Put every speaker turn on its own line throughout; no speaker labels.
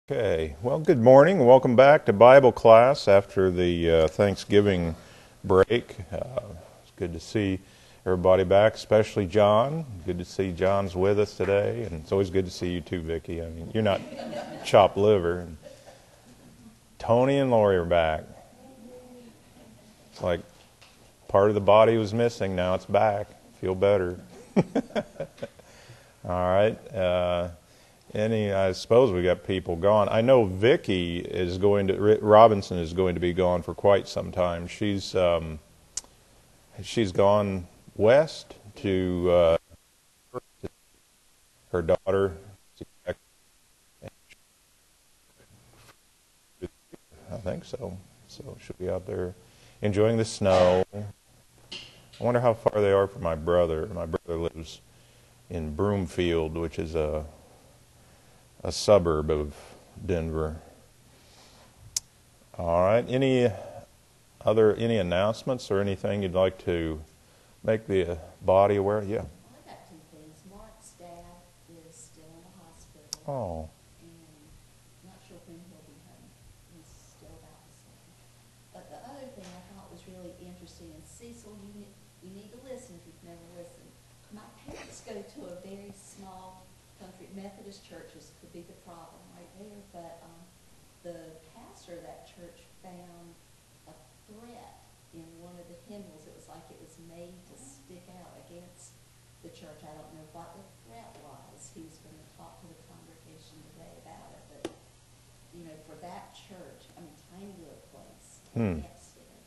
Okay, well, good morning and welcome back to Bible class after the Thanksgiving break. It's good to see everybody back, especially John. Good to see John's with us today, and it's always good to see you too, Vicki. I mean, you're not chopped liver. And Tony and Lori are back. It's like part of the body was missing, now it's back. Feel better. All right. I suppose we got people gone. I know Vicki Robinson is going to be gone for quite some time. She's gone west to her daughter. I think so. So she'll be out there enjoying the snow. I wonder how far they are from my brother. My brother lives in Broomfield, which is a suburb of Denver. All right. Any announcements or anything you'd like to make the body aware? Yeah.
Well, I got two things. Mark's dad is still in the hospital.
Oh.
And I'm not sure when he'll be home. He's still about the same. But the other thing I thought was really interesting, and Cecil, you need to listen if you've never listened. My parents go to a very small country Methodist churches could be the problem right there, but the pastor of that church found a threat in one of the hymnals. It was like it was made to stick out against the church. I don't know what the threat was. He was going to talk to the congregation today about it, but for that church, tiny little place, can't stand.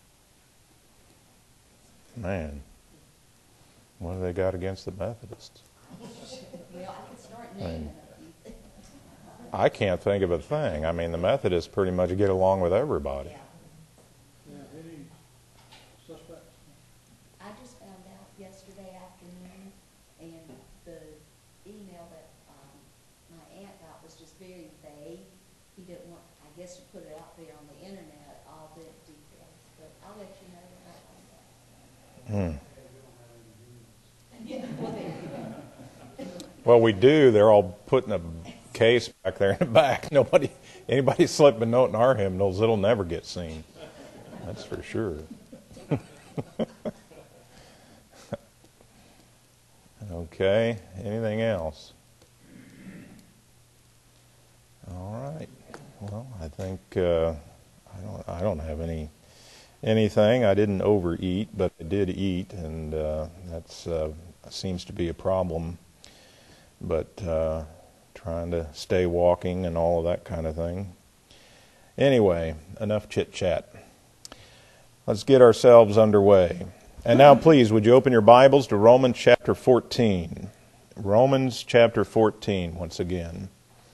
Man, what have they got against the Methodists?
Well, I can start naming them.
I can't think of a thing. I mean, the Methodists pretty much get along with everybody.
Yeah.
Any suspects?
I just found out yesterday afternoon, and the email that my aunt got was just very vague. He didn't want, I guess, to put it out there on the internet, all the details. But I'll let you know when I find out. Yeah, well, there you go.
Well, we do. They're all put in a case back there in the back. Anybody slip a note in our hymnals, it'll never get seen. That's for sure. Okay. Anything else? All right. Well, I think I don't have anything. I didn't overeat, but I did eat, and that's seems to be a problem. But trying to stay walking and all of that kind of thing. Anyway, enough chit-chat. Let's get ourselves underway. And now, please, would you open your Bibles to Romans chapter 14. Romans chapter 14, once again.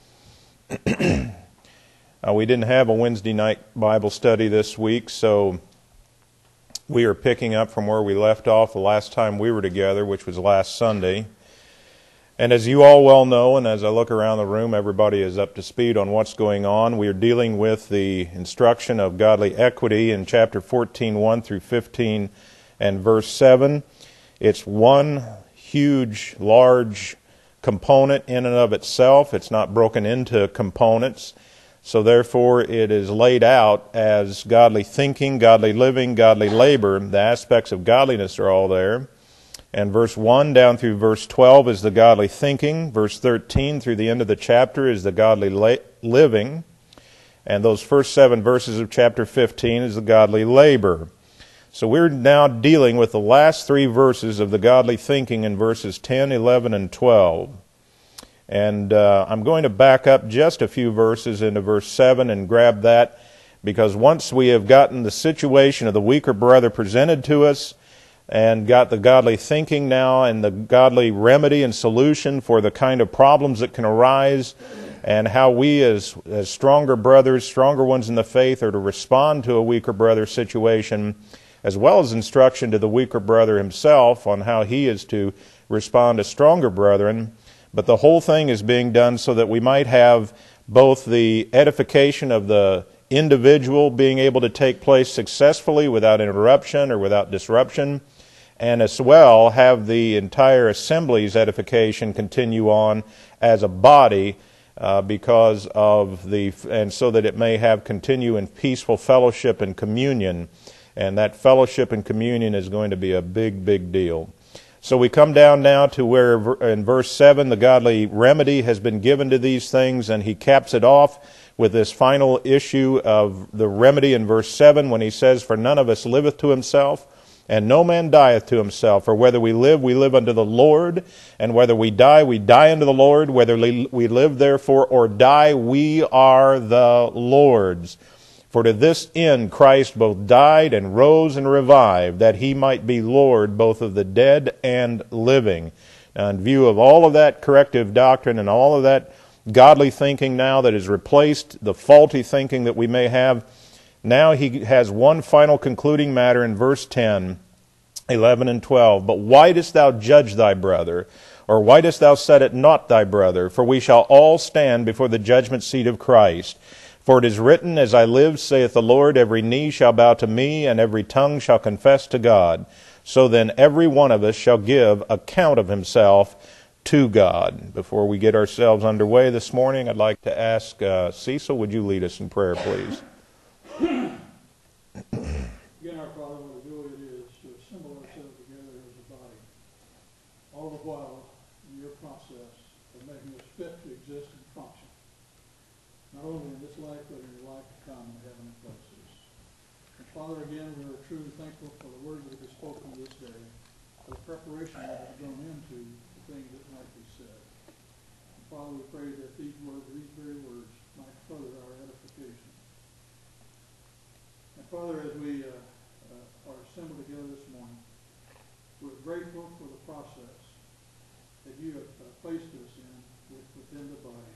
We didn't have a Wednesday night Bible study this week, so we are picking up from where we left off the last time we were together, which was last Sunday. And as you all well know, and as I look around the room, everybody is up to speed on what's going on. We are dealing with the instruction of godly equity in chapter 14, 1 through 15 and verse 7. It's one huge, large component in and of itself. It's not broken into components. So therefore, it is laid out as godly thinking, godly living, godly labor. The aspects of godliness are all there. And verse 1 down through verse 12 is the godly thinking. Verse 13 through the end of the chapter is the godly living. And those first 7 verses of chapter 15 is the godly labor. So we're now dealing with the last 3 verses of the godly thinking in verses 10, 11, and 12. And I'm going to back up just a few verses into verse 7 and grab that, because once we have gotten the situation of the weaker brother presented to us, and got the godly thinking now and the godly remedy and solution for the kind of problems that can arise, and how we as stronger brothers, stronger ones in the faith, are to respond to a weaker brother situation, as well as instruction to the weaker brother himself on how he is to respond to stronger brethren. But the whole thing is being done so that we might have both the edification of the individual being able to take place successfully without interruption or without disruption, and as well have the entire assembly's edification continue on as a body because of and so that it may have continue in peaceful fellowship and communion. And that fellowship and communion is going to be a big, big deal. So we come down now to where in verse 7 the godly remedy has been given to these things, and he caps it off with this final issue of the remedy in verse 7 when he says, "For none of us liveth to himself, and no man dieth to himself. For whether we live unto the Lord, and whether we die unto the Lord. Whether we live therefore or die, we are the Lord's. For to this end Christ both died and rose and revived, that he might be Lord both of the dead and living." Now, in view of all of that corrective doctrine and all of that godly thinking now that has replaced the faulty thinking that we may have, now he has one final concluding matter in verse 10, 11, and 12. "But why dost thou judge thy brother? Or why dost thou set at naught thy brother? For we shall all stand before the judgment seat of Christ. For it is written, As I live, saith the Lord, every knee shall bow to me, and every tongue shall confess to God. So then every one of us shall give account of himself to God." Before we get ourselves underway this morning, I'd like to ask Cecil, would you lead us in prayer, please?
Again, our Father, what a joy it is to assemble ourselves together as a body, all the while in your process of making us fit to exist and function, not only in this life, but in your life to come in heavenly places. And Father, again, we are truly thankful for the word that is spoken this day, for the preparation that has gone into the things that might be said. And Father, we pray that these very words, might further our edification. And Father, as we are assembled together this morning, we're grateful for the process that you have placed us in within the body.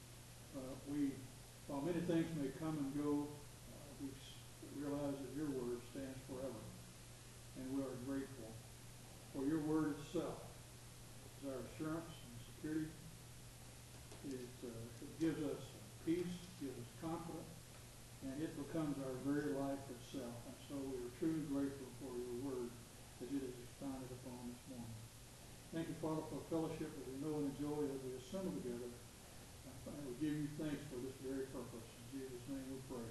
While many things may come and go, we realize that your word stands forever. And we are grateful for your word itself. It's our assurance and security. It gives us peace, gives us confidence, and it becomes our very life itself. And so we are truly grateful for your word as it is expounded upon this morning. Thank you, Father, for fellowship that we know and enjoy as we assemble together. And we give you thanks for this very purpose. In Jesus' name we pray.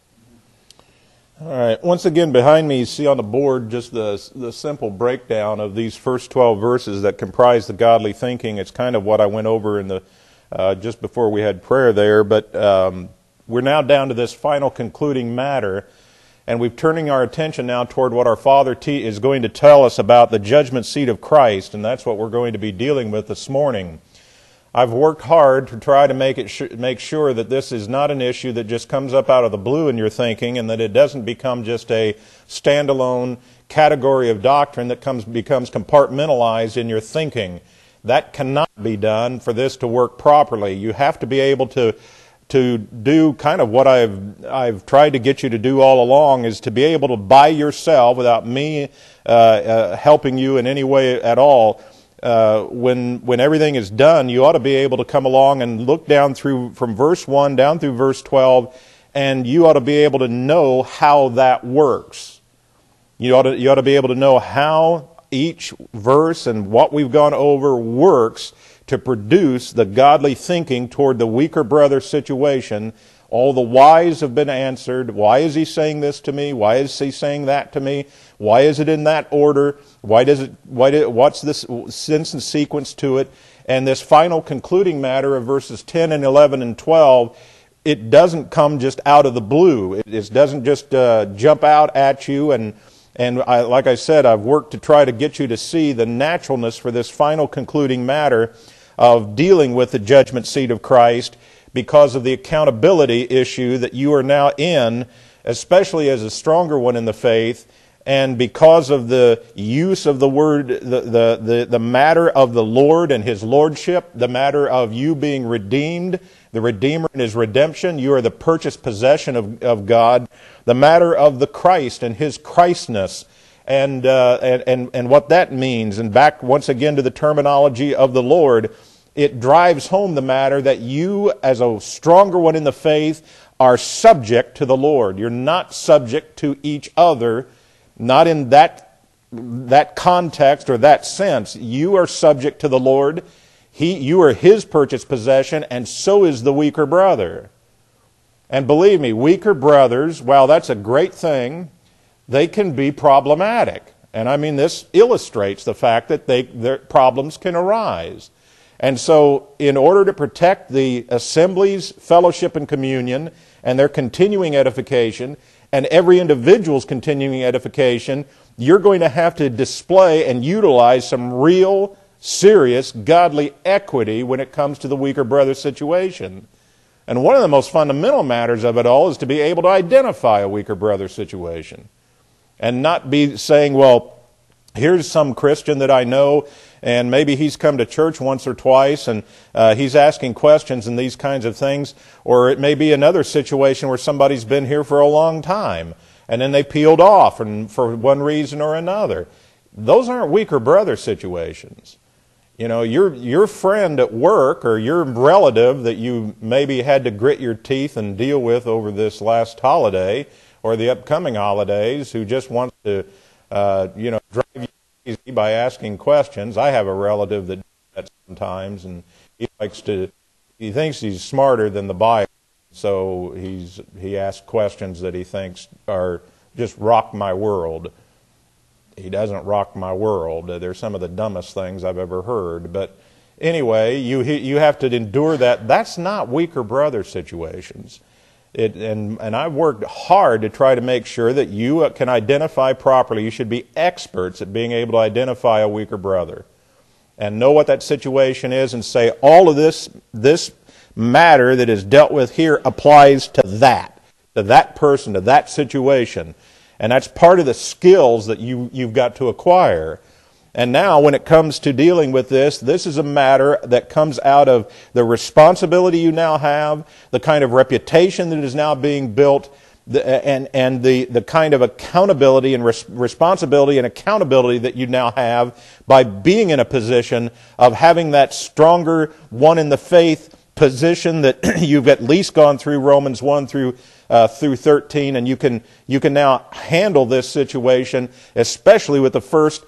Amen.
All right. Once again, behind me, you see on the board just the simple breakdown of these first 12 verses that comprise the godly thinking. It's kind of what I went over in the just before we had prayer there. But we're now down to this final concluding matter, and we're turning our attention now toward what our Father is going to tell us about the judgment seat of Christ, and that's what we're going to be dealing with this morning. I've worked hard to try to make sure that this is not an issue that just comes up out of the blue in your thinking, and that it doesn't become just a standalone category of doctrine that becomes compartmentalized in your thinking. That cannot be done for this to work properly. You have to be able to do kind of what I've tried to get you to do all along, is to be able to by yourself, without me helping you in any way at all, when everything is done, you ought to be able to come along and look down from verse 1 down through verse 12, and you ought to be able to know how that works. You ought to be able to know how each verse and what we've gone over works to produce the godly thinking toward the weaker brother situation. All the whys have been answered. Why is he saying this to me? Why is he saying that to me? Why is it in that order? What's this sense and sequence to it? And this final concluding matter of verses 10 and 11 and 12, it doesn't come just out of the blue. It doesn't just jump out at you. And like I said, I've worked to try to get you to see the naturalness for this final concluding matter of dealing with the judgment seat of Christ, because of the accountability issue that you are now in, especially as a stronger one in the faith, and because of the use of the word, the matter of the Lord and His lordship, the matter of you being redeemed, the Redeemer and His redemption, you are the purchased possession of God, the matter of the Christ and His Christness, and what that means, and back once again to the terminology of the Lord. It drives home the matter that you, as a stronger one in the faith, are subject to the Lord. You're not subject to each other, not in that context or that sense. You are subject to the Lord. You are his purchased possession, and so is the weaker brother. And believe me, weaker brothers, while that's a great thing, they can be problematic. And I mean, this illustrates the fact that their problems can arise. And so, in order to protect the assembly's fellowship and communion and their continuing edification, and every individual's continuing edification, you're going to have to display and utilize some real, serious, godly equity when it comes to the weaker brother situation. And one of the most fundamental matters of it all is to be able to identify a weaker brother situation. And not be saying, well, here's some Christian that I know, and maybe he's come to church once or twice, and he's asking questions and these kinds of things. Or it may be another situation where somebody's been here for a long time, and then they peeled off and for one reason or another. Those aren't weaker brother situations. You know, your friend at work or your relative that you maybe had to grit your teeth and deal with over this last holiday or the upcoming holidays, who just wants to, drive you crazy by asking questions. I have a relative that does that sometimes, and he thinks he's smarter than the Bible, so he asks questions that he thinks are just rock my world. He doesn't rock my world. They're some of the dumbest things I've ever heard. But anyway, you have to endure that. That's not weaker brother situations. And I've worked hard to try to make sure that you can identify properly. You should be experts at being able to identify a weaker brother and know what that situation is and say, all of this matter that is dealt with here applies to that person, to that situation. And that's part of the skills that you've got to acquire. And now when it comes to dealing with this is a matter that comes out of the responsibility you now have, the kind of reputation that is now being built, and the kind of accountability and responsibility and accountability that you now have by being in a position of having that stronger one in the faith position that you've at least gone through Romans 1 through 13, and you can now handle this situation, especially with the first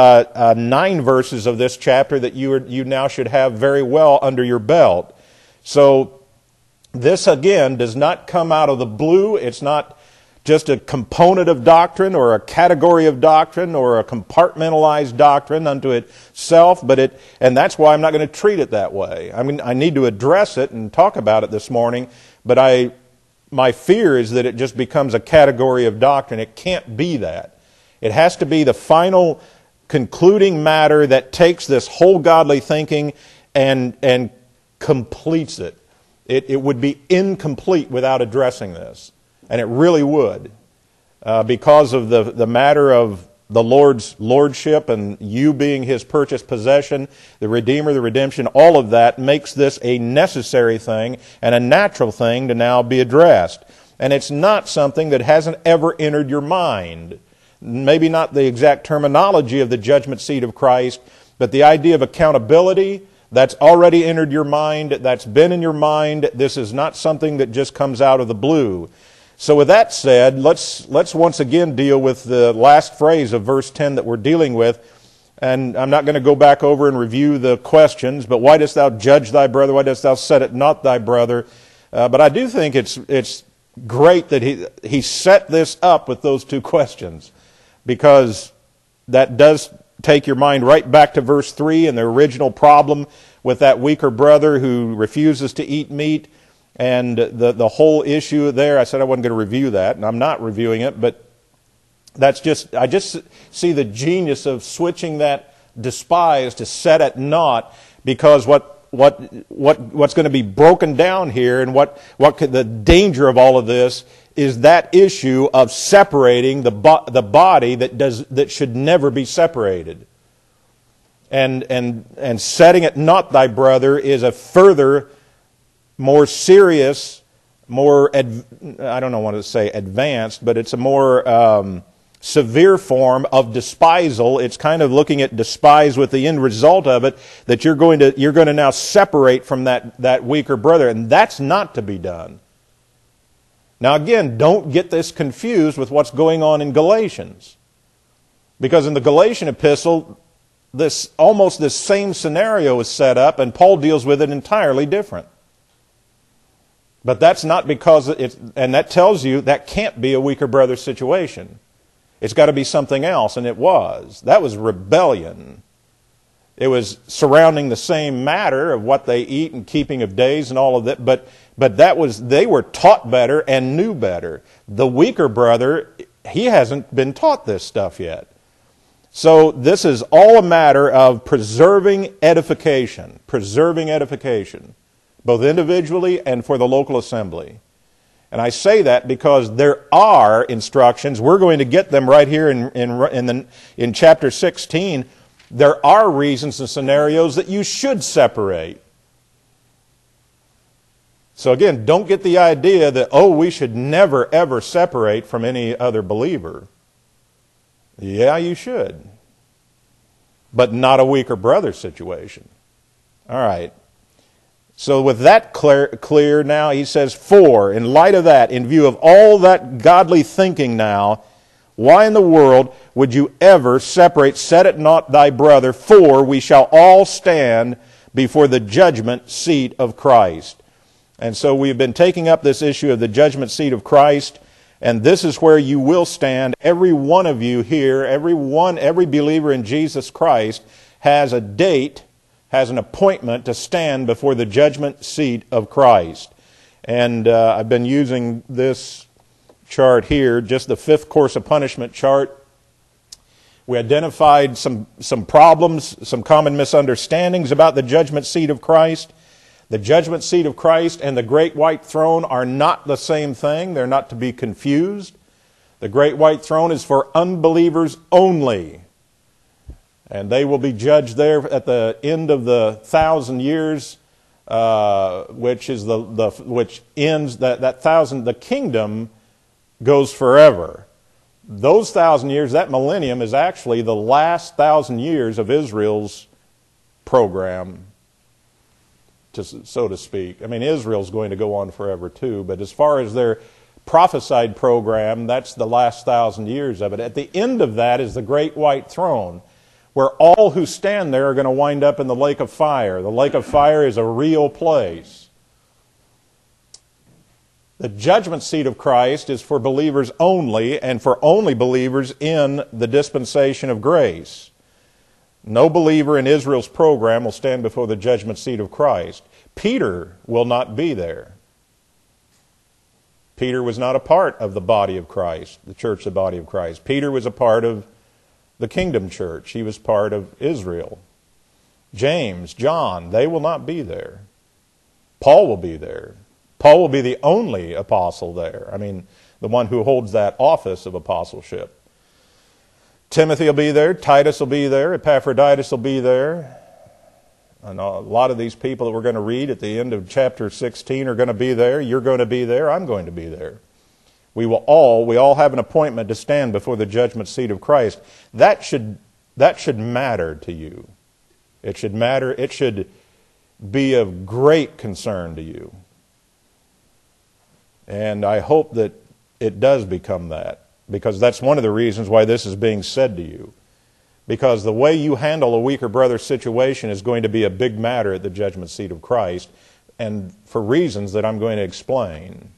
9 verses of this chapter that you now should have very well under your belt. So this again does not come out of the blue. It's not just a component of doctrine or a category of doctrine or a compartmentalized doctrine unto itself, and that's why I'm not going to treat it that way. I mean, I need to address it and talk about it this morning, but my fear is that it just becomes a category of doctrine. It can't be that. It has to be the final concluding matter that takes this whole godly thinking and completes it. It would be incomplete without addressing this. And it really would. Because of the matter of the Lord's lordship and you being his purchased possession, the Redeemer, the redemption, all of that makes this a necessary thing and a natural thing to now be addressed. And it's not something that hasn't ever entered your mind. Maybe not the exact terminology of the judgment seat of Christ, but the idea of accountability, that's already entered your mind, that's been in your mind. This is not something that just comes out of the blue. So with that said, let's once again deal with the last phrase of verse 10 that we're dealing with. And I'm not going to go back over and review the questions, but why dost thou judge thy brother? Why dost thou set it not thy brother? But I do think it's great that he set this up with those 2 questions, because that does take your mind right back to verse 3 and the original problem with that weaker brother who refuses to eat meat. And the whole issue there, I said I wasn't going to review that, and I'm not reviewing it, but I just see the genius of switching that despise to set at naught, because what's going to be broken down here and the danger of all of this is that issue of separating the body that should never be separated. And setting it not thy brother is a further, more serious, I don't know what to say advanced, but it's a more severe form of despisal. It's kind of looking at despise with the end result of it, that you're going to now separate from that weaker brother, and that's not to be done. Now again, don't get this confused with what's going on in Galatians. Because in the Galatian epistle, almost this same scenario is set up, and Paul deals with it entirely different. But that's not because and that tells you that can't be a weaker brother situation. It's got to be something else, and it was. That was rebellion. It was surrounding the same matter of what they eat and keeping of days and all of that, but they were taught better and knew better. The weaker brother, he hasn't been taught this stuff yet. So this is all a matter of preserving edification, both individually and for the local assembly. And I say that because there are instructions. We're going to get them right here in chapter 16. There are reasons and scenarios that you should separate. So again, don't get the idea that, we should never ever separate from any other believer. Yeah, you should. But not a weaker brother situation. All right. So with that clear now, he says, "For, in light of that, in view of all that godly thinking now, why in the world would you ever separate? Set it not thy brother, for we shall all stand before the judgment seat of Christ." And so we've been taking up this issue of the judgment seat of Christ, and this is where you will stand. Every one of you here, every believer in Jesus Christ has a date, has an appointment to stand before the judgment seat of Christ. And I've been using this chart here, just the fifth course of punishment chart. We identified some problems, some common misunderstandings about the judgment seat of Christ. The judgment seat of Christ and the great white throne are not the same thing. They're not to be confused. The great white throne is for unbelievers only. And they will be judged there at the end of the 1,000 years, which ends that 1,000. The kingdom goes forever. Those 1,000 years, that millennium, is actually the last 1,000 years of Israel's program, so to speak. I mean, Israel's going to go on forever too, but as far as their prophesied program, that's the last 1,000 years of it. At the end of that is the great white throne, where all who stand there are going to wind up in the lake of fire. The lake of fire is a real place. The judgment seat of Christ is for believers only, and for only believers in the dispensation of grace. No believer in Israel's program will stand before the judgment seat of Christ. Peter will not be there. Peter was not a part of the body of Christ, the church, the body of Christ. Peter was a part of the kingdom church. He was part of Israel. James, John, they will not be there. Paul will be there. Paul will be the only apostle there. I mean, the one who holds that office of apostleship. Timothy will be there. Titus will be there. Epaphroditus will be there. And a lot of these people that we're going to read at the end of chapter 16 are going to be there. You're going to be there. I'm going to be there. We all have an appointment to stand before the judgment seat of Christ. That should matter to you. It should matter. It should be of great concern to you. And I hope that it does become that, because that's one of the reasons why this is being said to you. Because the way you handle a weaker brother situation is going to be a big matter at the judgment seat of Christ, and for reasons that I'm going to explain.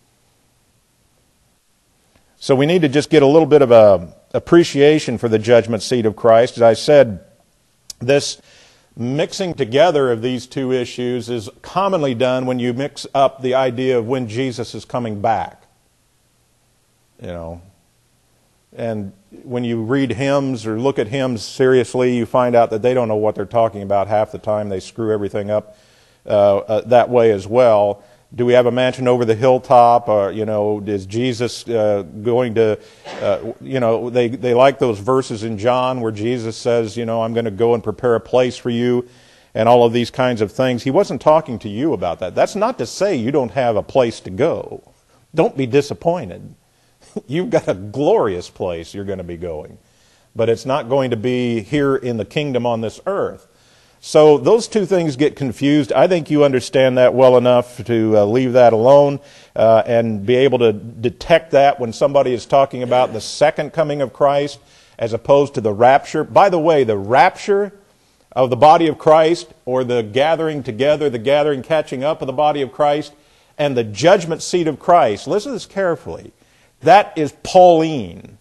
So we need to just get a little bit of a appreciation for the judgment seat of Christ. As I said, this mixing together of these two issues is commonly done when you mix up the idea of when Jesus is coming back. You know, and when you read hymns or look at hymns seriously, you find out that they don't know what they're talking about half the time. They screw everything up that way as well. Do we have a mansion over the hilltop? Or, is Jesus going to, they like those verses in John where Jesus says, I'm going to go and prepare a place for you and all of these kinds of things. He wasn't talking to you about that. That's not to say you don't have a place to go. Don't be disappointed. You've got a glorious place you're going to be going. But it's not going to be here in the kingdom on this earth. So those two things get confused. I think you understand that well enough to leave that alone and be able to detect that when somebody is talking about the second coming of Christ as opposed to the rapture. By the way, the rapture of the body of Christ, or the gathering together, the gathering, catching up of the body of Christ, and the judgment seat of Christ, listen to this carefully, that is Pauline.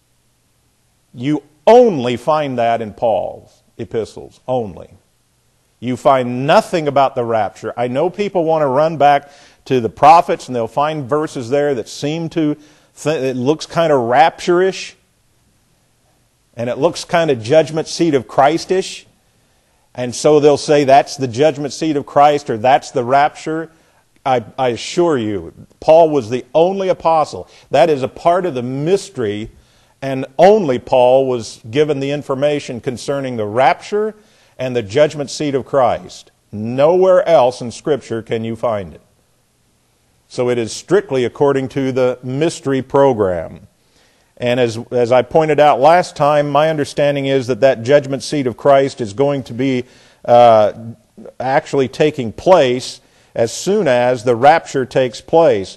You only find that in Paul's epistles, only. You find nothing about the rapture. I know people want to run back to the prophets, and they'll find verses there that seem to, it looks kind of rapture-ish, and it looks kind of judgment seat of Christ-ish, and so they'll say that's the judgment seat of Christ, or that's the rapture. I assure you, Paul was the only apostle. That is a part of the mystery, and only Paul was given the information concerning the rapture and the judgment seat of Christ. Nowhere else in Scripture can you find it. So it is strictly according to the mystery program. And as I pointed out last time, my understanding is that judgment seat of Christ is going to be actually taking place as soon as the rapture takes place.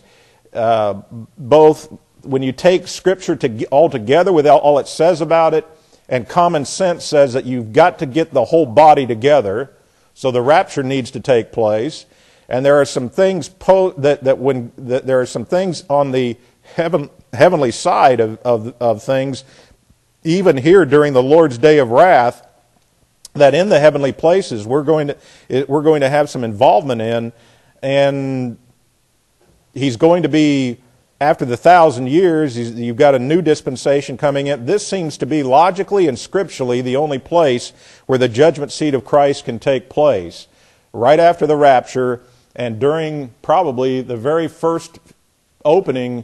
Both when you take Scripture all together with all it says about it, and common sense says that you've got to get the whole body together, so the rapture needs to take place. And there are some things there are some things on the heavenly side of things, even here during the Lord's day of wrath, that in the heavenly places we're going to have some involvement in, and He's going to be, after the 1,000 years, you've got a new dispensation coming in. This seems to be logically and scripturally the only place where the judgment seat of Christ can take place. Right after the rapture, and during probably the very first opening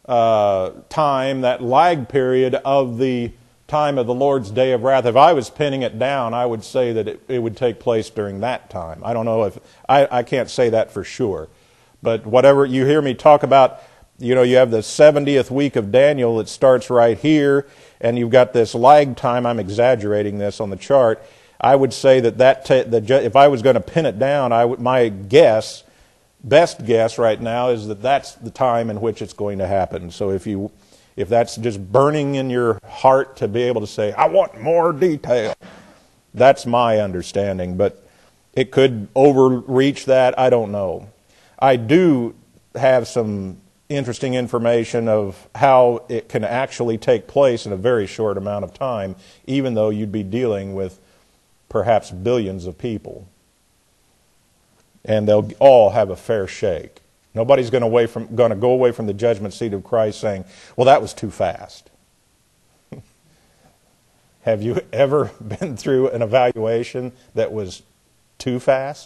time, that lag period of the time of the Lord's day of wrath. If I was pinning it down, I would say that it would take place during that time. I don't know if, I can't say that for sure. But whatever, you hear me talk about, you have the 70th week of Daniel that starts right here, and you've got this lag time. I'm exaggerating this on the chart. I would say if I was going to pin it down, my best guess right now is that that's the time in which it's going to happen. So if that's just burning in your heart to be able to say, I want more detail, that's my understanding. But it could overreach that. I don't know. I do have some interesting information of how it can actually take place in a very short amount of time, even though you'd be dealing with perhaps billions of people. And they'll all have a fair shake. Nobody's going to go away from the judgment seat of Christ saying, well, that was too fast. Have you ever been through an evaluation that was too fast?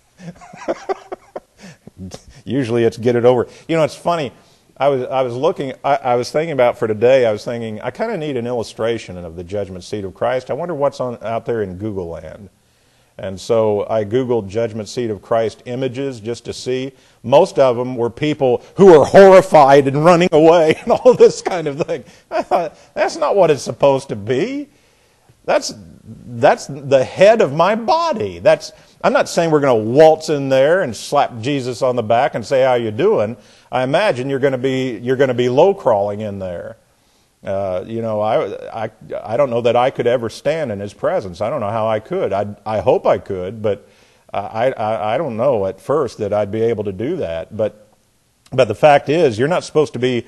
Usually it's get it over. It's funny. I was thinking about for today, I kind of need an illustration of the judgment seat of Christ. I wonder what's out there in Google land. And so I Googled judgment seat of Christ images just to see. Most of them were people who were horrified and running away and all this kind of thing. I thought, that's not what it's supposed to be. That's the head of my body. I'm not saying we're going to waltz in there and slap Jesus on the back and say, how you doing? I imagine you're going to be low crawling in there. I don't know that I could ever stand in His presence. I don't know how I could. I hope I could, but I don't know at first that I'd be able to do that. But the fact is, you're not supposed to be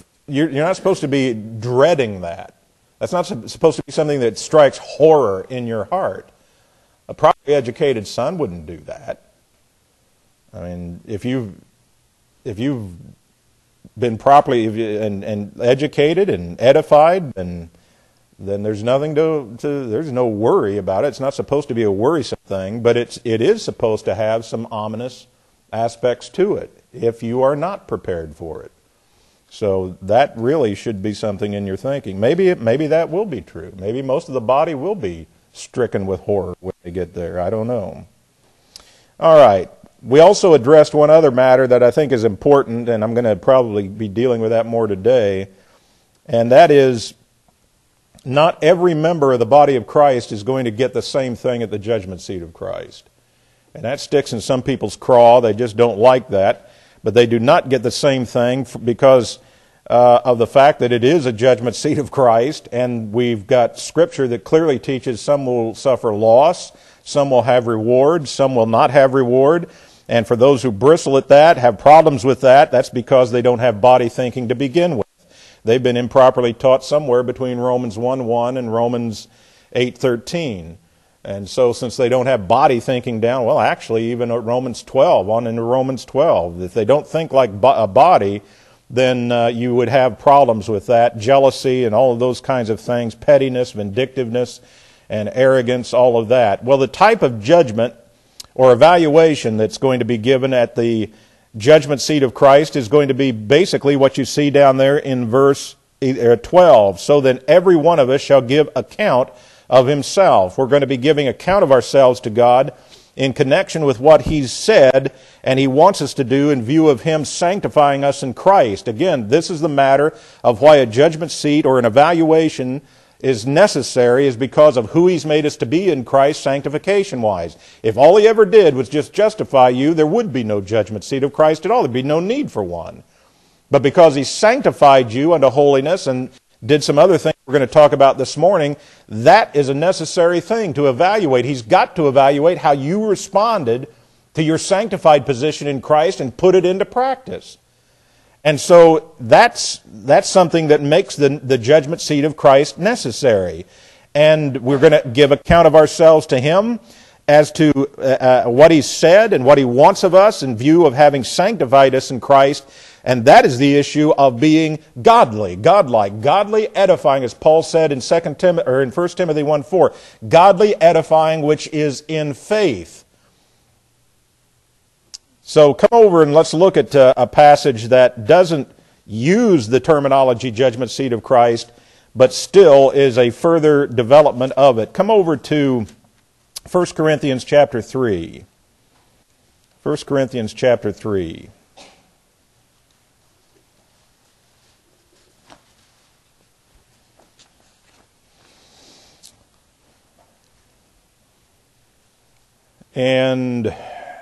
dreading that. That's not supposed to be something that strikes horror in your heart. A properly educated son wouldn't do that. I mean, if you've been properly and educated and edified, then there's nothing there's no worry about it. It's not supposed to be a worrisome thing, but it is supposed to have some ominous aspects to it if you are not prepared for it. So that really should be something in your thinking. Maybe that will be true. Maybe most of the body will be stricken with horror when they get there. I don't know. All right. We also addressed one other matter that I think is important, and I'm going to probably be dealing with that more today, and that is not every member of the body of Christ is going to get the same thing at the judgment seat of Christ. And that sticks in some people's craw. They just don't like that. But they do not get the same thing because of the fact that it is a judgment seat of Christ, and we've got Scripture that clearly teaches some will suffer loss, some will have reward, some will not have reward. And for those who bristle at that, have problems with that, that's because they don't have body thinking to begin with. They've been improperly taught somewhere between Romans 1:1 and Romans 8:13. And so since they don't have body thinking down, well, actually, even at Romans 12, on into Romans 12, if they don't think like a body, then you would have problems with that. Jealousy and all of those kinds of things, pettiness, vindictiveness, and arrogance, all of that. Well, the type of judgment or evaluation that's going to be given at the judgment seat of Christ is going to be basically what you see down there in verse 12. So then every one of us shall give account of himself. We're going to be giving account of ourselves to God in connection with what He's said and He wants us to do in view of Him sanctifying us in Christ. Again, this is the matter of why a judgment seat or an evaluation is necessary, is because of who He's made us to be in Christ sanctification-wise. If all He ever did was just justify you, there would be no judgment seat of Christ at all. There'd be no need for one. But because He sanctified you unto holiness and did some other things we're going to talk about this morning, that is a necessary thing to evaluate. He's got to evaluate how you responded to your sanctified position in Christ and put it into practice. And so that's something that makes the judgment seat of Christ necessary. And we're going to give account of ourselves to Him as to what He's said and what He wants of us in view of having sanctified us in Christ. And that is the issue of being godly, godlike, godly edifying, as Paul said in 1 Timothy 1:4, godly edifying which is in faith. So come over and let's look at a passage that doesn't use the terminology judgment seat of Christ, but still is a further development of it. Come over to 1 Corinthians chapter 3. 1 Corinthians chapter 3. And,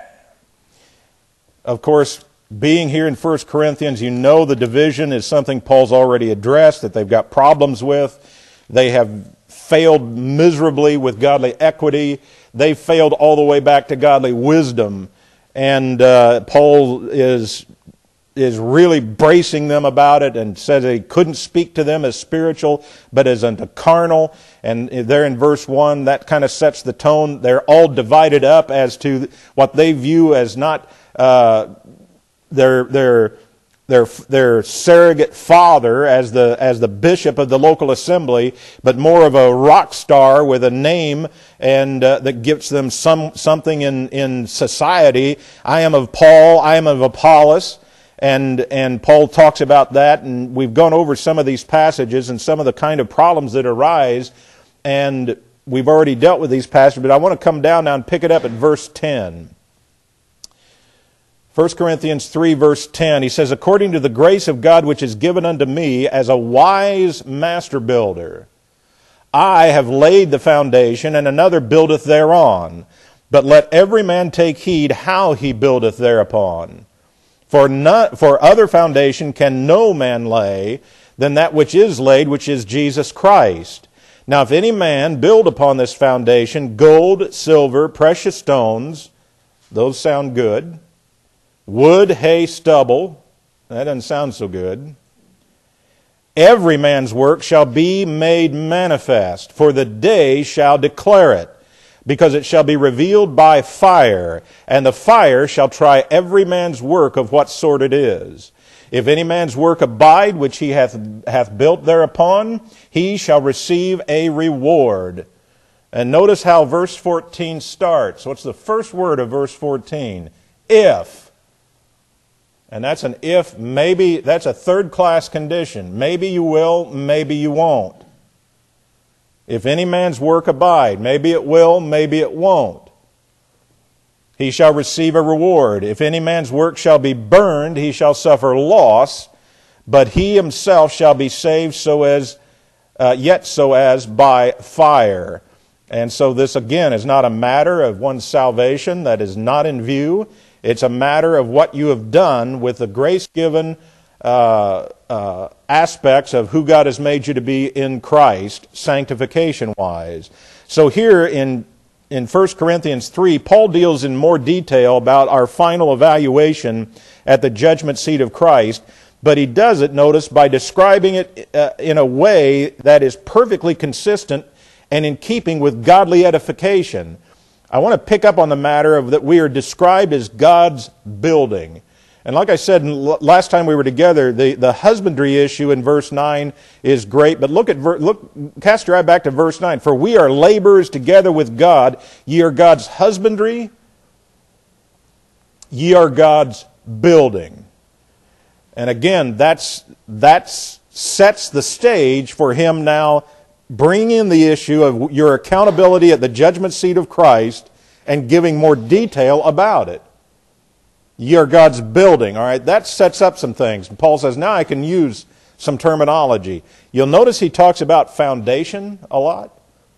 of course, being here in 1 Corinthians, you know the division is something Paul's already addressed, that they've got problems with. They have failed miserably with godly equity. They failed all the way back to godly wisdom. And Paul is really bracing them about it and says he couldn't speak to them as spiritual, but as unto carnal. And there in verse 1, that kind of sets the tone. They're all divided up as to what they view as not their surrogate father as the bishop of the local assembly, but more of a rock star with a name and that gives them something in society. I am of Paul, I am of Apollos. And Paul talks about that, and we've gone over some of these passages and some of the kind of problems that arise, and we've already dealt with these passages, but I want to come down now and pick it up at verse 10. 1 Corinthians 3, verse 10, he says, according to the grace of God which is given unto me as a wise master builder, I have laid the foundation, and another buildeth thereon. But let every man take heed how he buildeth thereupon. For other foundation can no man lay than that which is laid, which is Jesus Christ. Now if any man build upon this foundation gold, silver, precious stones, those sound good. Wood, hay, stubble, that doesn't sound so good. Every man's work shall be made manifest, for the day shall declare it, because it shall be revealed by fire, and the fire shall try every man's work of what sort it is. If any man's work abide, which he hath built thereupon, he shall receive a reward. And notice how verse 14 starts. What's the first word of verse 14? If. And that's an if, maybe, that's a third-class condition. Maybe you will, maybe you won't. If any man's work abide, maybe it will, maybe it won't. He shall receive a reward. If any man's work shall be burned, he shall suffer loss, but he himself shall be saved yet so as by fire. And so this, again, is not a matter of one's salvation. That is not in view. It's a matter of what you have done with the grace given aspects of who God has made you to be in Christ, sanctification-wise. So here in 1 Corinthians 3, Paul deals in more detail about our final evaluation at the judgment seat of Christ, but he does it, notice, by describing it in a way that is perfectly consistent and in keeping with godly edification. I want to pick up on the matter of that we are described as God's building. And like I said last time we were together, the husbandry issue in verse 9 is great, but cast your eye back to verse 9. For we are laborers together with God, ye are God's husbandry, ye are God's building. And again, that sets the stage for him now bringing in the issue of your accountability at the judgment seat of Christ and giving more detail about it. Ye are God's building. All right, that sets up some things. And Paul says, now I can use some terminology. You'll notice he talks about foundation a lot.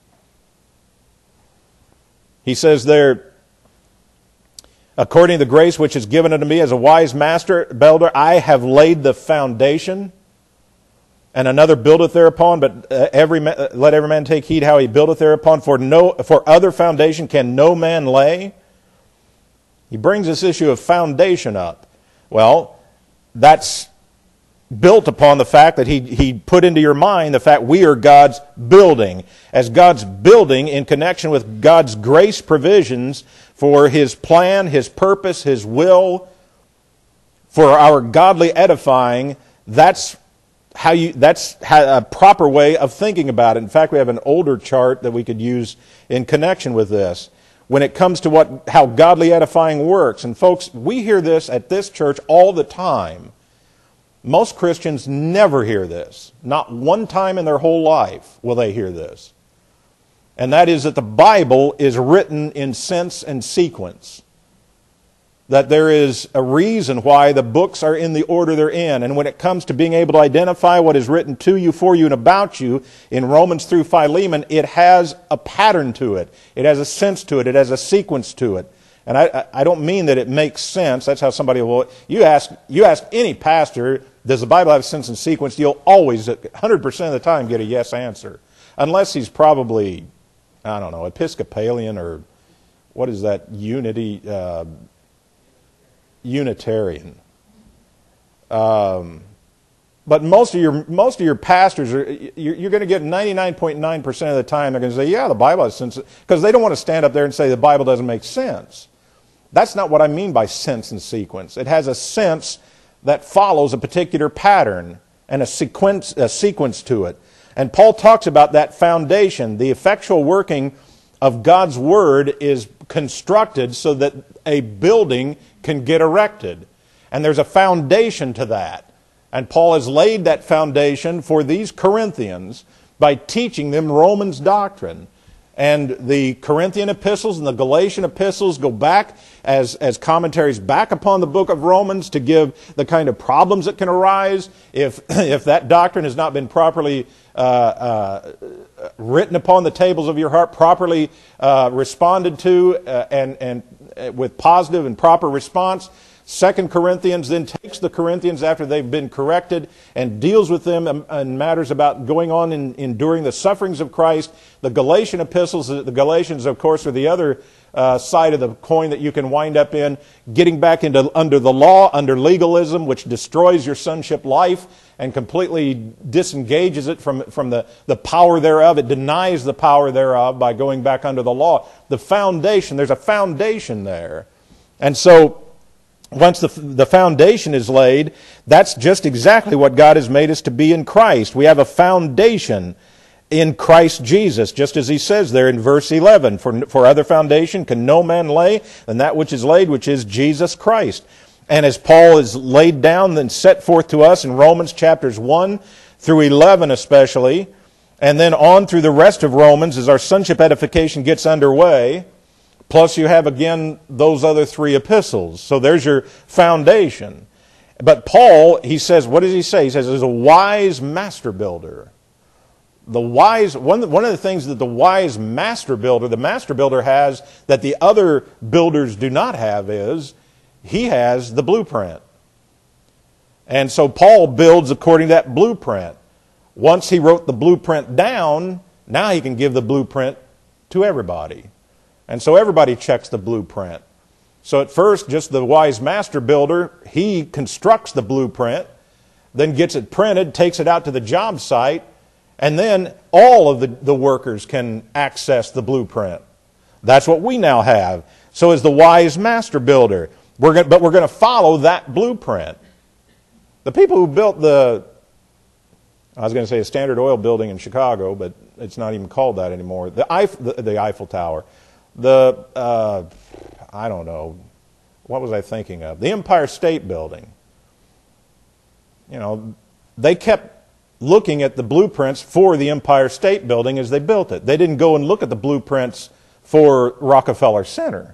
He says there, according to the grace which is given unto me as a wise master builder, I have laid the foundation, and another buildeth thereupon, but let every man take heed how he buildeth thereupon, for other foundation can no man lay. He brings this issue of foundation up. Well, that's built upon the fact that he put into your mind the fact we are God's building. As God's building in connection with God's grace provisions for His plan, His purpose, His will, for our godly edifying, that's a proper way of thinking about it. In fact, we have an older chart that we could use in connection with this when it comes to how godly edifying works. And folks, we hear this at this church all the time. Most Christians never hear this. Not one time in their whole life will they hear this. And that is that the Bible is written in sense and sequence. That there is a reason why the books are in the order they're in. And when it comes to being able to identify what is written to you, for you, and about you in Romans through Philemon, it has a pattern to it. It has a sense to it. It has a sequence to it. And I don't mean that it makes sense. That's how somebody will... You ask any pastor, does the Bible have sense and sequence? You'll always, 100% of the time, get a yes answer. Unless he's probably, I don't know, Episcopalian or what is that, Unitarian. But most of your pastors you're going to get 99.9% of the time they're going to say, yeah, the Bible has sense, because they don't want to stand up there and say the Bible doesn't make sense. That's not what I mean by sense and sequence. It has a sense that follows a particular pattern and a sequence to it. And Paul talks about that foundation. The effectual working of God's Word is constructed so that a building can get erected. And there's a foundation to that. And Paul has laid that foundation for these Corinthians by teaching them Romans doctrine. And the Corinthian epistles and the Galatian epistles go back as commentaries back upon the book of Romans to give the kind of problems that can arise if that doctrine has not been properly written upon the tables of your heart, properly responded to, and with positive and proper response. 2 Corinthians then takes the Corinthians after they've been corrected and deals with them in matters about going on in enduring the sufferings of Christ. The Galatian epistles, the Galatians, of course, are the other side of the coin that you can wind up in, getting back under the law, under legalism, which destroys your sonship life and completely disengages it from the power thereof. It denies the power thereof by going back under the law. The foundation, there's a foundation there. And so once the foundation is laid, that's just exactly what God has made us to be in Christ. We have a foundation in Christ Jesus, just as he says there in verse 11. For other foundation can no man lay than that which is laid, which is Jesus Christ. And as Paul is laid down and set forth to us in Romans chapters 1 through 11 especially, and then on through the rest of Romans as our sonship edification gets underway, plus you have again those other three epistles. So there's your foundation. But Paul, he says, what does he say? He says, he's a wise master builder. One of the things that the wise master builder has that the other builders do not have is he has the blueprint. And so Paul builds according to that blueprint. Once he wrote the blueprint down, now he can give the blueprint to everybody. And so everybody checks the blueprint. So at first, just the wise master builder, he constructs the blueprint, then gets it printed, takes it out to the job site, and then all of the workers can access the blueprint. That's what we now have. So as the wise master builder, but we're going to follow that blueprint. The people who built I was going to say a Standard Oil building in Chicago, but it's not even called that anymore. The Eiffel Tower. I don't know, what was I thinking of? The Empire State Building. You know, they kept looking at the blueprints for the Empire State Building as they built it. They didn't go and look at the blueprints for Rockefeller Center.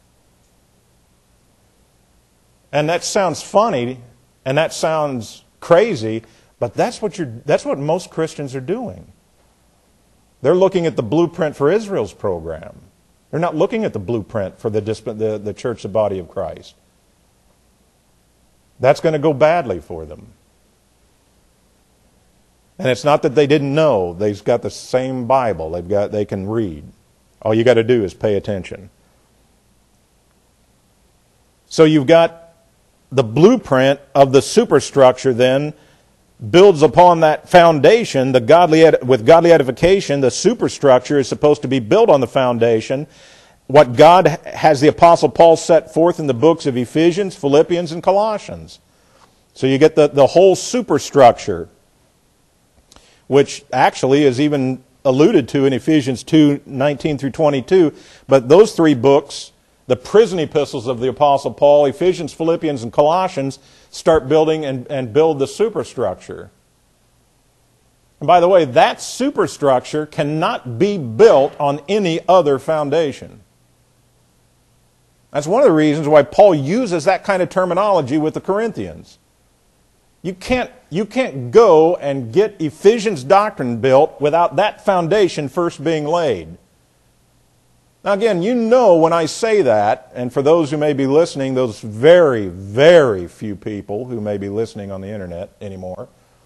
And that sounds funny, and that sounds crazy, but that's what most Christians are doing. They're looking at the blueprint for Israel's program. They're not looking at the blueprint for the church, the body of Christ. That's going to go badly for them. And it's not that they didn't know. They've got the same Bible. They can read. All you got to do is pay attention. So you've got the blueprint of the superstructure then builds upon that foundation. With godly edification, the superstructure is supposed to be built on the foundation. What God has the Apostle Paul set forth in the books of Ephesians, Philippians, and Colossians. So you get the whole superstructure, which actually is even alluded to in Ephesians 2:19 through 22. But those three books, the prison epistles of the Apostle Paul, Ephesians, Philippians, and Colossians, start building and build the superstructure. And by the way, that superstructure cannot be built on any other foundation. That's one of the reasons why Paul uses that kind of terminology with the Corinthians. You can't go and get Ephesians doctrine built without that foundation first being laid. Now again, you know when I say that, and for those who may be listening, those very, very few people who may be listening on the internet anymore,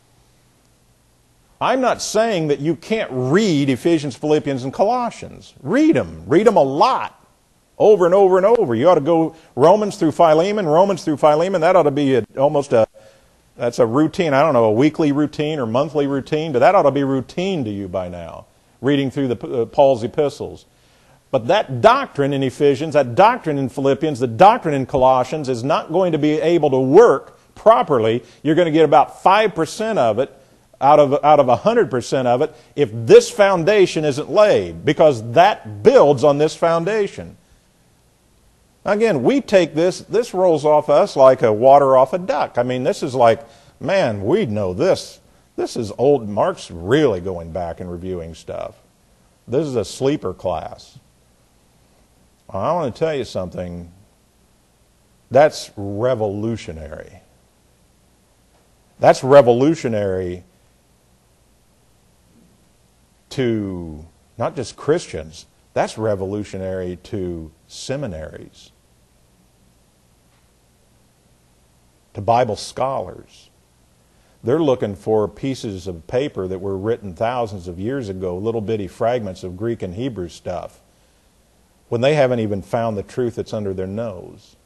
I'm not saying that you can't read Ephesians, Philippians, and Colossians. Read them. Read them a lot. Over and over and over. You ought to go Romans through Philemon. That ought to be that's a routine. I don't know, a weekly routine or monthly routine, but that ought to be routine to you by now, reading through Paul's epistles. But that doctrine in Ephesians, that doctrine in Philippians, the doctrine in Colossians is not going to be able to work properly. You're going to get about 5% of it out of 100% of it if this foundation isn't laid, because that builds on this foundation. Again, we take this rolls off us like a water off a duck. I mean, this is like, man, we know this. This is old. Mark's really going back and reviewing stuff. This is a sleeper class. I want to tell you something. That's revolutionary. That's revolutionary to not just Christians. That's revolutionary to seminaries, to Bible scholars. They're looking for pieces of paper that were written thousands of years ago, little bitty fragments of Greek and Hebrew stuff, when they haven't even found the truth that's under their nose.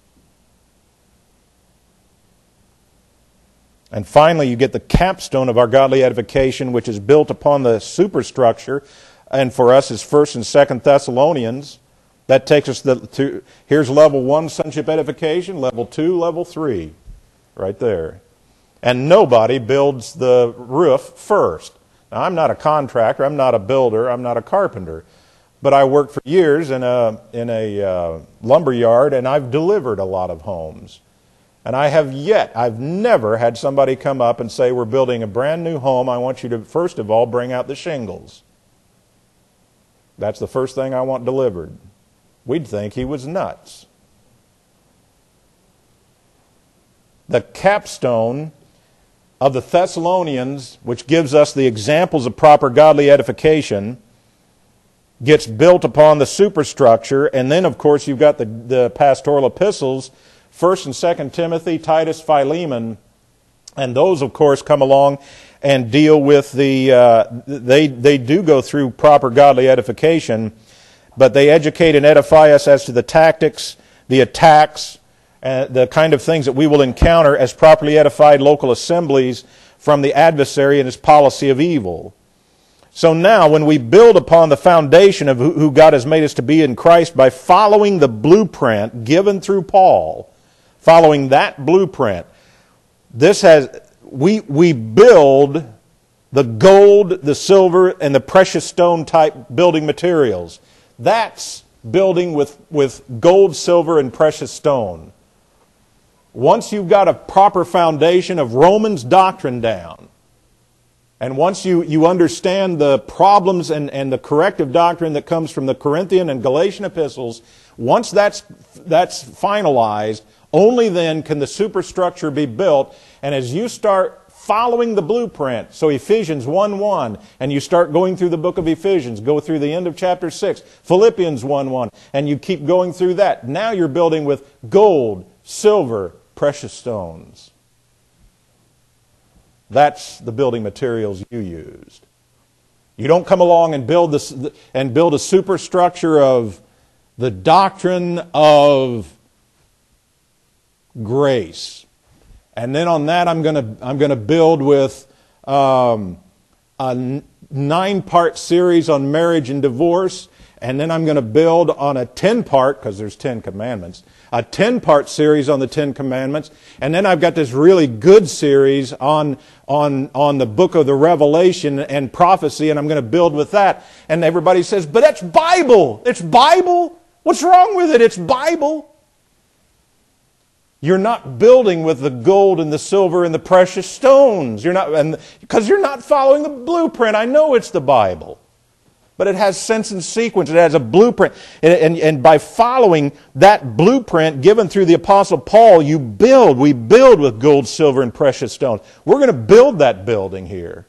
And finally, you get the capstone of our godly edification, which is built upon the superstructure, and for us is 1st and 2nd Thessalonians. That takes us to here's level 1, sonship edification, level 2, level 3, right there. And nobody builds the roof first. Now, I'm not a contractor, I'm not a builder, I'm not a carpenter. But I worked for years in a lumber yard, and I've delivered a lot of homes. And I've never had somebody come up and say, we're building a brand new home, I want you to first of all bring out the shingles. That's the first thing I want delivered. We'd think he was nuts. The capstone of the Thessalonians, which gives us the examples of proper godly edification, gets built upon the superstructure, and then of course you've got the pastoral epistles, 1st and 2nd Timothy, Titus, Philemon, And those, of course, come along and deal with they do go through proper godly edification, but they educate and edify us as to the tactics, the attacks, the kind of things that we will encounter as properly edified local assemblies from the adversary and his policy of evil. So now, when we build upon the foundation of who God has made us to be in Christ by following the blueprint given through Paul, following that blueprint, we build the gold, the silver, and the precious stone type building materials. That's building with gold, silver, and precious stone. Once you've got a proper foundation of Romans doctrine down, and once you understand the problems and the corrective doctrine that comes from the Corinthian and Galatian epistles, once that's finalized, only then can the superstructure be built. And as you start following the blueprint, so Ephesians 1:1, and you start going through the book of Ephesians, go through the end of chapter 6, Philippians 1:1, and you keep going through that. Now you're building with gold, silver, precious stones. That's the building materials you used. You don't come along and build a superstructure of the doctrine of grace, and then on that I'm going to build with a 9-part series on marriage and divorce, and then I'm going to build on a 10-part, because there's 10 commandments, a 10-part series on the 10 commandments, and then I've got this really good series on the book of the Revelation and prophecy, and I'm going to build with that. And everybody says, but that's Bible. It's Bible. What's wrong with it? It's Bible. You're not building with the gold and the silver and the precious stones. Because you're not following the blueprint. I know it's the Bible. But it has sense and sequence. It has a blueprint. And by following that blueprint given through the Apostle Paul, we build with gold, silver, and precious stones. We're going to build that building here.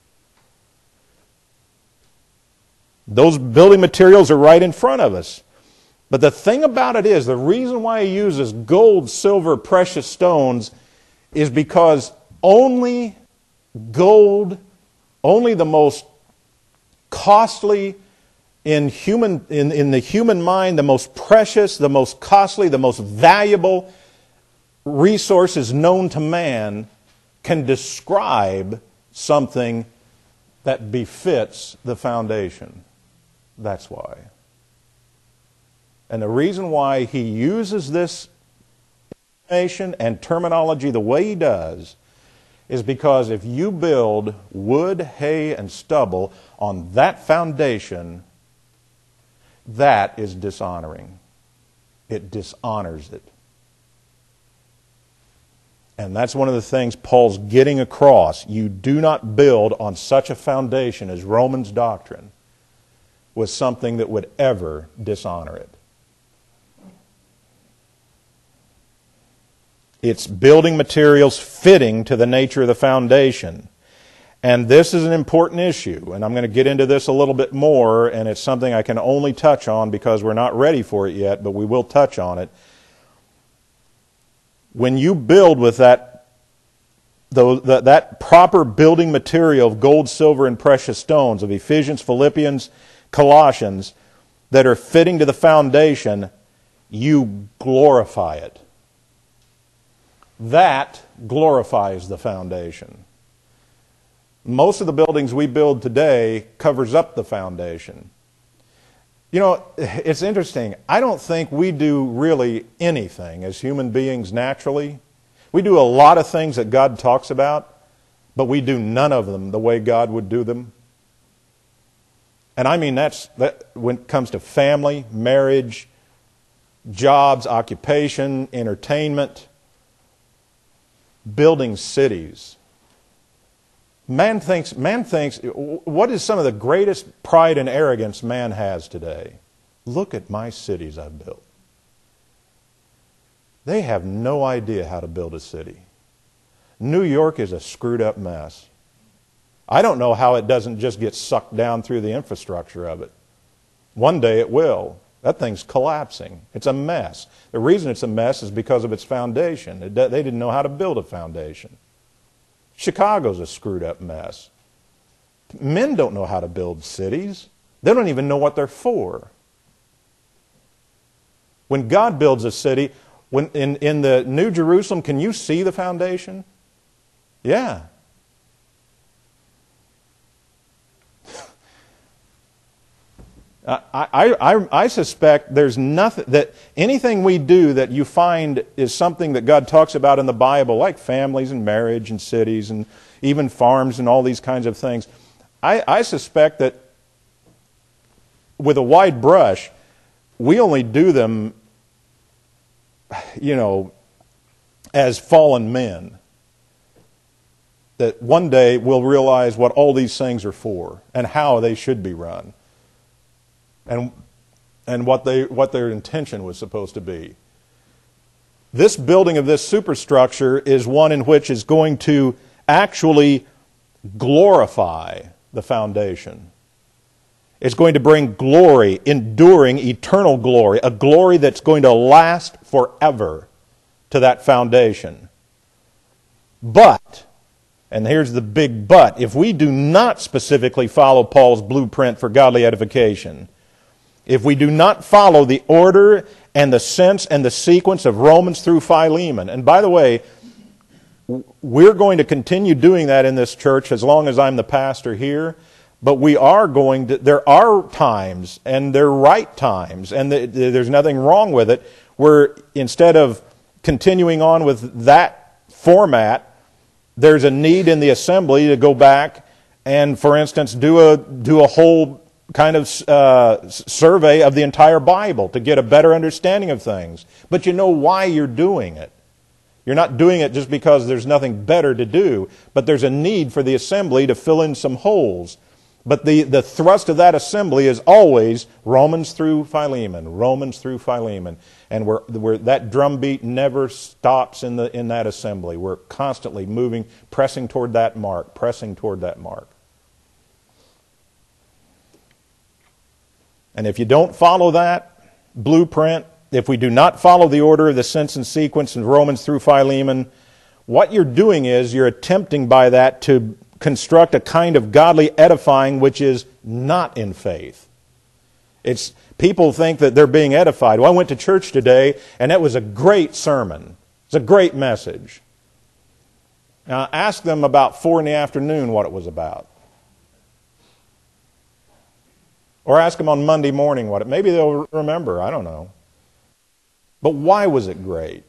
Those building materials are right in front of us. But the thing about it is, the reason why he uses gold, silver, precious stones is because only gold, only the most costly in the human mind, the most precious, the most costly, the most valuable resources known to man can describe something that befits the foundation. That's why. And the reason why he uses this information and terminology the way he does is because if you build wood, hay, and stubble on that foundation, that is dishonoring. It dishonors it. And that's one of the things Paul's getting across. You do not build on such a foundation as Romans doctrine with something that would ever dishonor it. It's building materials fitting to the nature of the foundation. And this is an important issue, and I'm going to get into this a little bit more, and it's something I can only touch on because we're not ready for it yet, but we will touch on it. When you build with that proper building material of gold, silver, and precious stones of Ephesians, Philippians, Colossians that are fitting to the foundation, you glorify it. That glorifies the foundation. Most of the buildings we build today covers up the foundation. You know, it's interesting. I don't think we do really anything as human beings naturally. We do a lot of things that God talks about, but we do none of them the way God would do them. And I mean that when it comes to family, marriage, jobs, occupation, entertainment, building cities. Man thinks, what is some of the greatest pride and arrogance man has today? Look at my cities I've built. They have no idea how to build a city. New York is a screwed up mess. I don't know how it doesn't just get sucked down through the infrastructure of it. One day it will. That thing's collapsing. It's a mess. The reason it's a mess is because of its foundation. They didn't know how to build a foundation. Chicago's a screwed up mess. Men don't know how to build cities. They don't even know what they're for. When God builds a city, when in the New Jerusalem, can you see the foundation? Yeah. I suspect there's nothing that anything we do that you find is something that God talks about in the Bible, like families and marriage and cities and even farms and all these kinds of things. I suspect that with a wide brush, we only do them, as fallen men. That one day we'll realize what all these things are for and how they should be run. And what their intention was supposed to be. This building of this superstructure is one in which is going to actually glorify the foundation. It's going to bring glory, enduring, eternal glory, a glory that's going to last forever to that foundation. But, and here's the big but, if we do not specifically follow Paul's blueprint for godly edification, if we do not follow the order and the sense and the sequence of Romans through Philemon, and by the way, we're going to continue doing that in this church as long as I'm the pastor here, but we are going to, there are times, and they're right times, and there's nothing wrong with it, where instead of continuing on with that format, there's a need in the assembly to go back and, for instance, do a whole kind of survey of the entire Bible to get a better understanding of things. But you know why you're doing it. You're not doing it just because there's nothing better to do, but there's a need for the assembly to fill in some holes. But the thrust of that assembly is always Romans through Philemon, Romans through Philemon. And we're that drumbeat never stops in that assembly. We're constantly moving, pressing toward that mark, pressing toward that mark. And if you don't follow that blueprint, if we do not follow the order of the sense and sequence in Romans through Philemon, what you're doing is you're attempting by that to construct a kind of godly edifying which is not in faith. People think that they're being edified. Well, I went to church today, and it was a great sermon. It's a great message. Now, ask them about 4 p.m. what it was about. Or ask them on Monday morning what it... Maybe they'll remember. I don't know. But why was it great?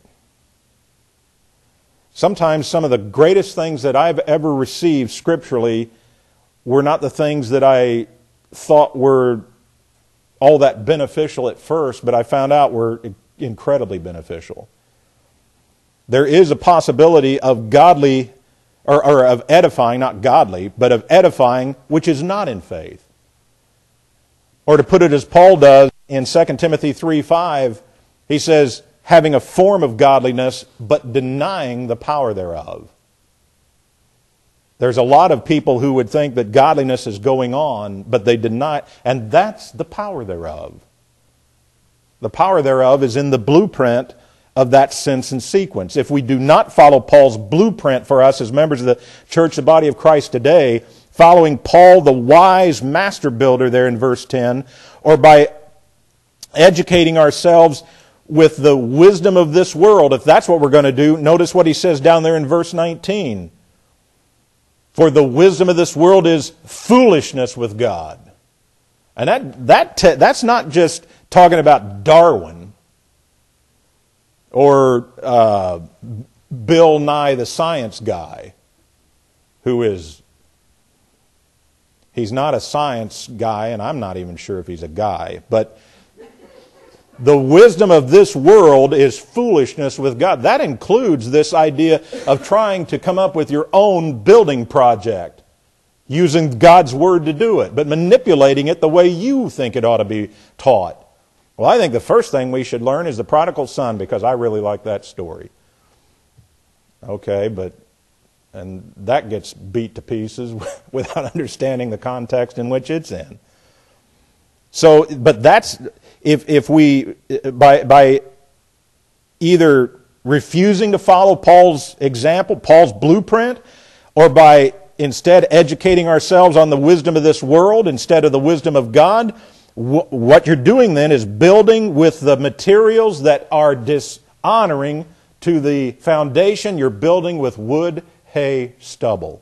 Sometimes some of the greatest things that I've ever received scripturally were not the things that I thought were all that beneficial at first, but I found out were incredibly beneficial. There is a possibility of godly, or of edifying, not godly, but of edifying which is not in faith. Or to put it as Paul does in 2 Timothy 3:5, he says, having a form of godliness, but denying the power thereof. There's a lot of people who would think that godliness is going on, but they deny, and that's the power thereof. The power thereof is in the blueprint of that sense and sequence. If we do not follow Paul's blueprint for us as members of the church, the body of Christ today, following Paul, the wise master builder there in verse 10, or by educating ourselves with the wisdom of this world, if that's what we're going to do, notice what he says down there in verse 19. For the wisdom of this world is foolishness with God. And that's not just talking about Darwin or Bill Nye the science guy, he's not a science guy, and I'm not even sure if he's a guy, but the wisdom of this world is foolishness with God. That includes this idea of trying to come up with your own building project, using God's Word to do it, but manipulating it the way you think it ought to be taught. Well, I think the first thing we should learn is the prodigal son, because I really like that story. Okay, and that gets beat to pieces without understanding the context in which it's in. So, but that's, if we, by either refusing to follow Paul's example, Paul's blueprint, or by instead educating ourselves on the wisdom of this world instead of the wisdom of God, what you're doing then is building with the materials that are dishonoring to the foundation. You're building with wood, hay, stubble.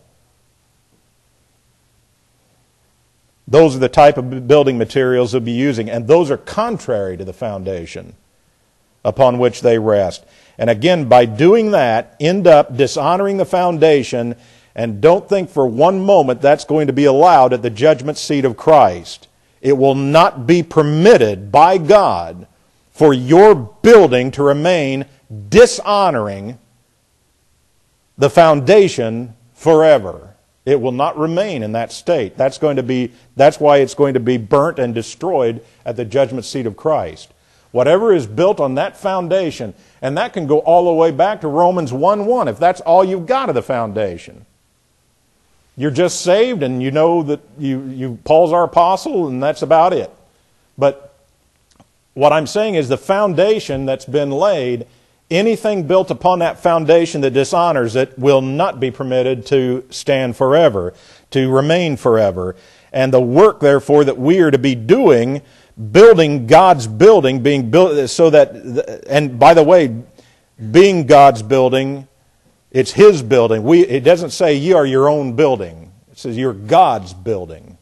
Those are the type of building materials they'll be using, and those are contrary to the foundation upon which they rest. And again, by doing that, end up dishonoring the foundation, and don't think for one moment that's going to be allowed at the judgment seat of Christ. It will not be permitted by God for your building to remain dishonoring the foundation forever. It will not remain in that state. That's why it's going to be burnt and destroyed at the judgment seat of Christ. Whatever is built on that foundation, and that can go all the way back to Romans 1:1, if that's all you've got of the foundation. You're just saved, and you know that Paul's our apostle, and that's about it. But what I'm saying is the foundation that's been laid, anything built upon that foundation that dishonors it will not be permitted to stand forever, to remain forever. And the work, therefore, that we are to be doing, building God's building, being built so that, and by the way, being God's building, it's His building. It doesn't say you are your own building. It says you're God's building.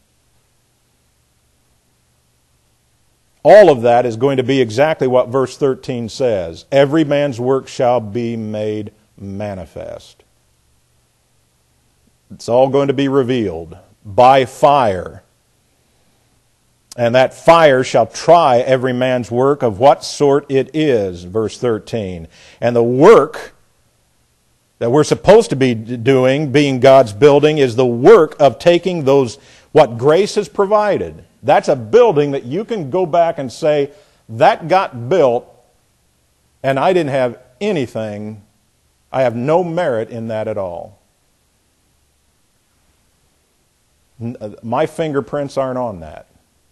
All of that is going to be exactly what verse 13 says. Every man's work shall be made manifest. It's all going to be revealed by fire. And that fire shall try every man's work of what sort it is, verse 13. And the work that we're supposed to be doing, being God's building, is the work of taking those, what grace has provided. That's a building that you can go back and say, that got built, and I didn't have anything, I have no merit in that at all. My fingerprints aren't on that.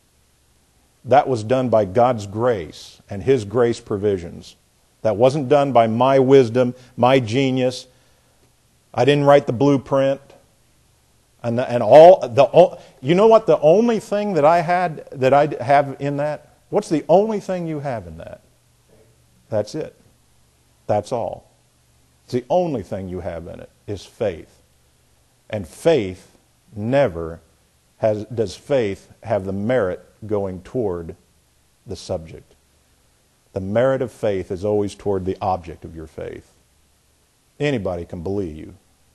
That was done by God's grace and His grace provisions. That wasn't done by my wisdom, my genius. I didn't write the blueprint. And you know what the only thing that I have in that? What's the only thing you have in that? That's it. That's all. It's the only thing you have in it is faith. And faith never does faith have the merit going toward the subject. The merit of faith is always toward the object of your faith. Anybody can believe you.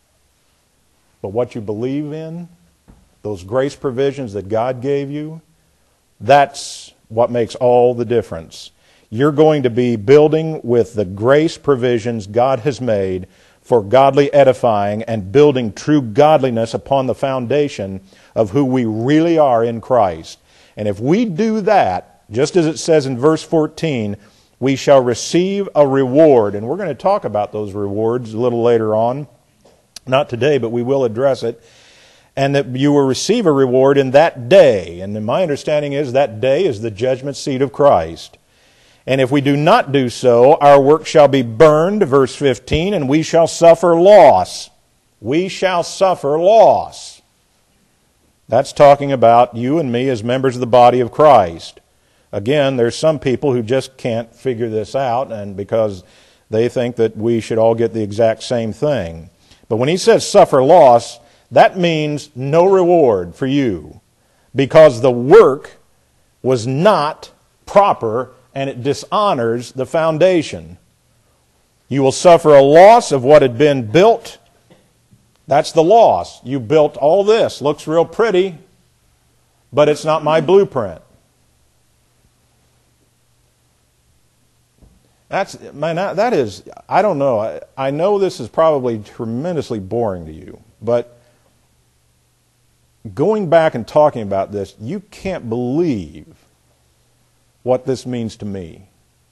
But what you believe in, those grace provisions that God gave you, that's what makes all the difference. You're going to be building with the grace provisions God has made for godly edifying and building true godliness upon the foundation of who we really are in Christ. And if we do that, just as it says in verse 14, we shall receive a reward. And we're going to talk about those rewards a little later on. Not today, but we will address it. And that you will receive a reward in that day. And my understanding is that day is the judgment seat of Christ. And if we do not do so, our work shall be burned, verse 15, and we shall suffer loss. We shall suffer loss. That's talking about you and me as members of the body of Christ. Again, there's some people who just can't figure this out, and because they think that we should all get the exact same thing. But when he says suffer loss, that means no reward for you, because the work was not proper and it dishonors the foundation. You will suffer a loss of what had been built. That's the loss. You built all this. Looks real pretty, but it's not my blueprint. That is, I don't know. I know this is probably tremendously boring to you, but going back and talking about this, you can't believe what this means to me.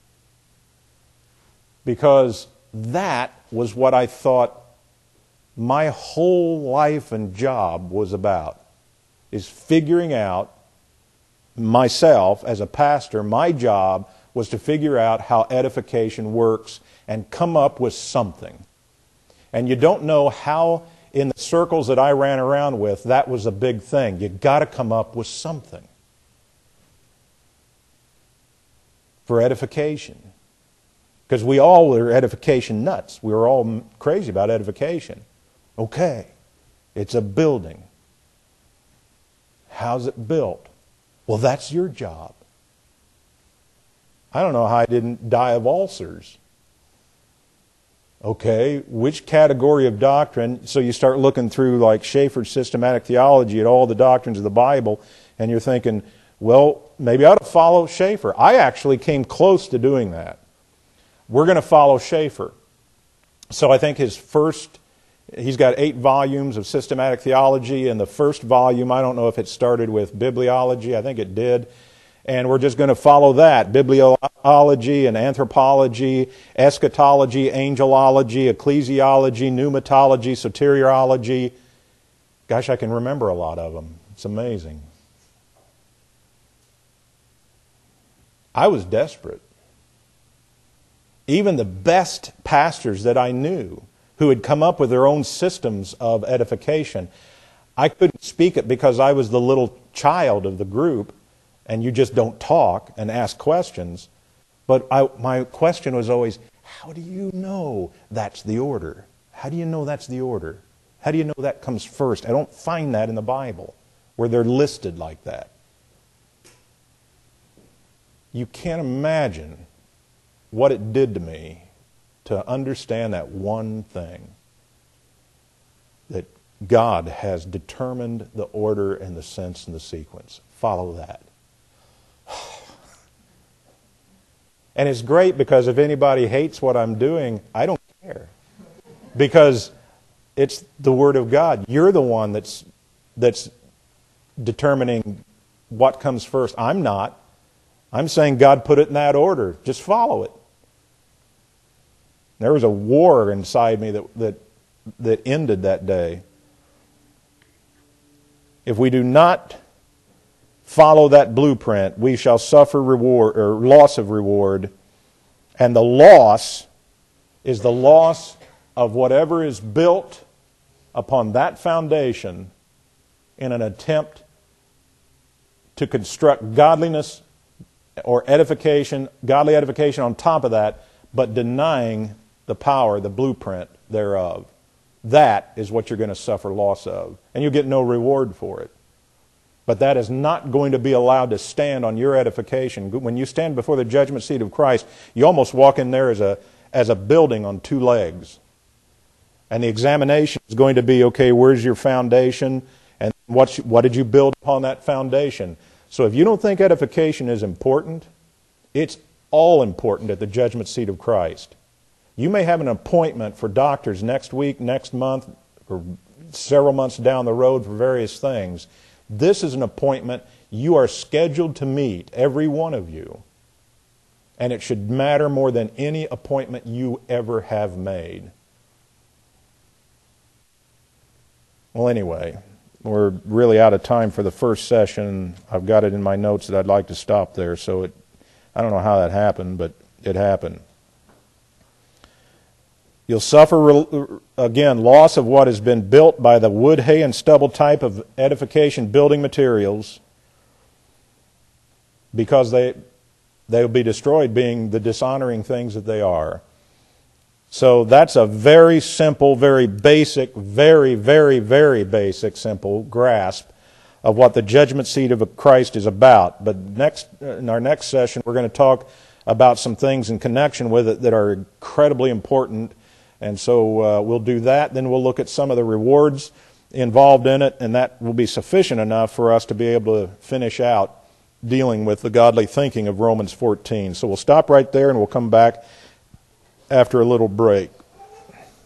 Because that was what I thought my whole life and job was about, is figuring out myself as a pastor. My job was to figure out how edification works and come up with something. And you don't know how in the circles that I ran around with, that was a big thing. You got to come up with something for edification. Because we all were edification nuts. We were all crazy about edification. Okay, it's a building. How's it built? Well, that's your job. I don't know how I didn't die of ulcers. Okay, which category of doctrine? So you start looking through like Schaeffer's systematic theology at all the doctrines of the Bible, and you're thinking, well, maybe I ought to follow Schaeffer. I actually came close to doing that. We're going to follow Schaeffer. So I think he's got 8 volumes of systematic theology, and the first volume, I don't know if it started with bibliology, I think it did. And we're just going to follow that. Bibliology and anthropology, eschatology, angelology, ecclesiology, pneumatology, soteriology. Gosh, I can remember a lot of them. It's amazing. I was desperate. Even the best pastors that I knew who had come up with their own systems of edification, I couldn't speak it because I was the little child of the group, and you just don't talk and ask questions. But my question was always, how do you know that's the order? How do you know that's the order? How do you know that comes first? I don't find that in the Bible where they're listed like that. You can't imagine what it did to me to understand that one thing, that God has determined the order and the sense and the sequence. Follow that. And it's great because if anybody hates what I'm doing, I don't care. Because it's the Word of God. You're the one that's determining what comes first. I'm not. I'm saying God put it in that order. Just follow it. There was a war inside me that ended that day. If we do not follow that blueprint, we shall suffer reward or loss of reward. And the loss is the loss of whatever is built upon that foundation in an attempt to construct godliness or edification, godly edification on top of that, but denying the power, the blueprint thereof. That is what you're going to suffer loss of. And you'll get no reward for it. But that is not going to be allowed to stand on your edification. When you stand before the judgment seat of Christ, you almost walk in there as a building on 2 legs. And the examination is going to be, okay, where's your foundation? And what did you build upon that foundation? So if you don't think edification is important, it's all important at the judgment seat of Christ. You may have an appointment for doctors next week, next month, or several months down the road for various things. This is an appointment you are scheduled to meet, every one of you. And it should matter more than any appointment you ever have made. Well, anyway, we're really out of time for the first session. I've got it in my notes that I'd like to stop there. So I don't know how that happened, but it happened. You'll suffer, again, loss of what has been built by the wood, hay, and stubble type of edification building materials because they will be destroyed, being the dishonoring things that they are. So that's a very simple, very basic, very, very, very basic, simple grasp of what the judgment seat of Christ is about. But in our next session, we're going to talk about some things in connection with it that are incredibly important. And so we'll do that. Then we'll look at some of the rewards involved in it, and that will be sufficient enough for us to be able to finish out dealing with the godly thinking of Romans 14. So we'll stop right there, and we'll come back after a little break.